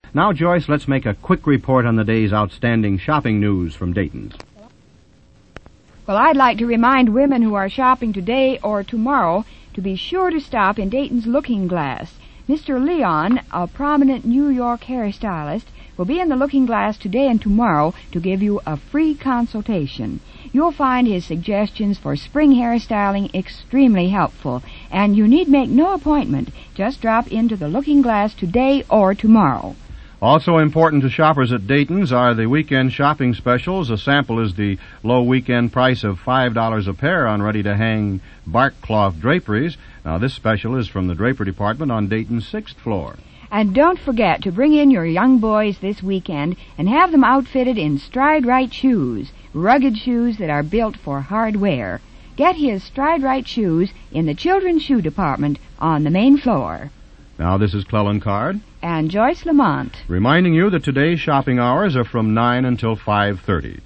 Now, Joyce, let's make a quick report on the day's outstanding shopping news from Dayton's. Well, I'd like to remind women who are shopping today or tomorrow to be sure to stop in Dayton's Looking Glass. Mr. Leon, a prominent New York hairstylist, will be in the Looking Glass today and tomorrow to give you a free consultation. You'll find his suggestions for spring hairstyling extremely helpful, and you need make no appointment. Just drop into the Looking Glass today or tomorrow. Also important to shoppers at Dayton's are the weekend shopping specials. A sample is the low weekend price of $5 a pair on ready-to-hang bark cloth draperies. Now, this special is from the draper department on Dayton's 6th floor. And don't forget to bring in your young boys this weekend and have them outfitted in Stride Right shoes, rugged shoes that are built for hard wear. Get his Stride Right shoes in the children's shoe department on the main floor. Now, this is Clellan Card and Joyce Lamont, reminding you that today's shopping hours are from 9 until 5:30.